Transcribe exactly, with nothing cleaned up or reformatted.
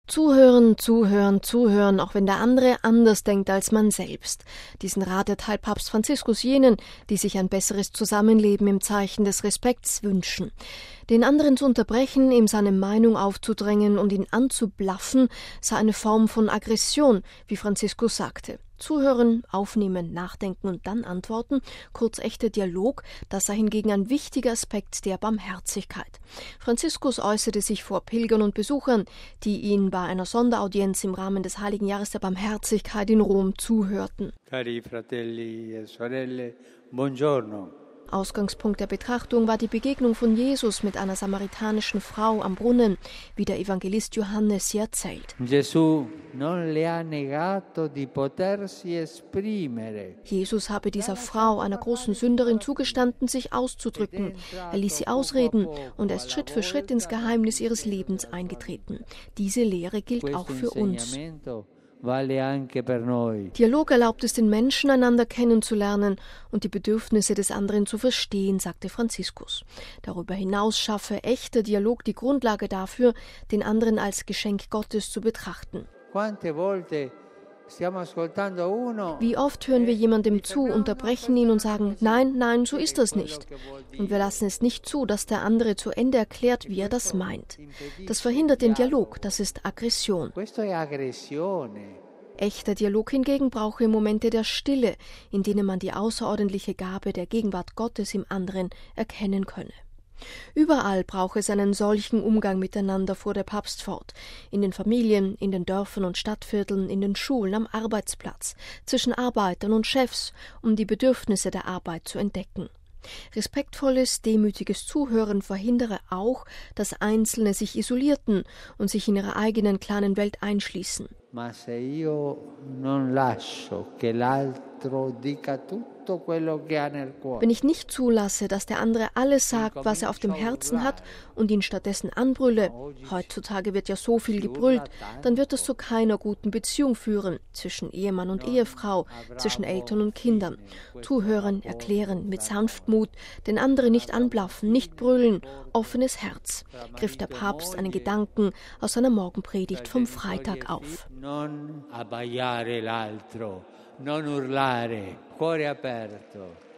Zuhören, zuhören, zuhören, auch wenn der andere anders denkt als man selbst. Diesen Rat erteilt Papst Franziskus jenen, die sich ein besseres Zusammenleben im Zeichen des Respekts wünschen. Den anderen zu unterbrechen, ihm seine Meinung aufzudrängen und ihn anzublaffen, sei eine Form von Aggression, wie Franziskus sagte. Zuhören, aufnehmen, nachdenken und dann antworten, kurz echter Dialog, das sei hingegen ein wichtiger Aspekt der Barmherzigkeit. Franziskus äußerte sich vor Pilgern und Besuchern, die ihn bei einer Sonderaudienz im Rahmen des Heiligen Jahres der Barmherzigkeit in Rom zuhörten. Cari fratelli e sorelle, buongiorno. Ausgangspunkt der Betrachtung war die Begegnung von Jesus mit einer samaritanischen Frau am Brunnen, wie der Evangelist Johannes sie erzählt. Gesù non le ha negato di potersi esprimere. Jesus habe dieser Frau, einer großen Sünderin, zugestanden, sich auszudrücken. Er ließ sie ausreden und er ist Schritt für Schritt ins Geheimnis ihres Lebens eingetreten. Diese Lehre gilt auch für uns. Dialog erlaubt es den Menschen, einander kennenzulernen und die Bedürfnisse des anderen zu verstehen, sagte Franziskus. Darüber hinaus schaffe echter Dialog die Grundlage dafür, den anderen als Geschenk Gottes zu betrachten. Wie oft hören wir jemandem zu, unterbrechen ihn und sagen, nein, nein, so ist das nicht. Und wir lassen es nicht zu, dass der andere zu Ende erklärt, wie er das meint. Das verhindert den Dialog, das ist Aggression. Echter Dialog hingegen brauche Momente der Stille, in denen man die außerordentliche Gabe der Gegenwart Gottes im anderen erkennen könne. Überall brauche es einen solchen Umgang miteinander, fuhr der Papst fort. In den Familien, in den Dörfern und Stadtvierteln, in den Schulen, am Arbeitsplatz, zwischen Arbeitern und Chefs, um die Bedürfnisse der Arbeit zu entdecken. Respektvolles, demütiges Zuhören verhindere auch, dass Einzelne sich isolierten und sich in ihrer eigenen kleinen Welt einschließen. Ma se io non lascio che l'altro dica tutto quello che ha nel cuore. Wenn ich nicht zulasse, dass der andere alles sagt, was er auf dem Herzen hat und ihn stattdessen anbrülle, heutzutage wird ja so viel gebrüllt, dann wird es zu keiner guten Beziehung führen, zwischen Ehemann und Ehefrau, zwischen Eltern und Kindern. Zuhören, erklären, mit Sanftmut, den anderen nicht anblaffen, nicht brüllen, offenes Herz, griff der Papst einen Gedanken aus seiner Morgenpredigt vom Freitag auf. Non abbaiare l'altro, non urlare, cuore aperto.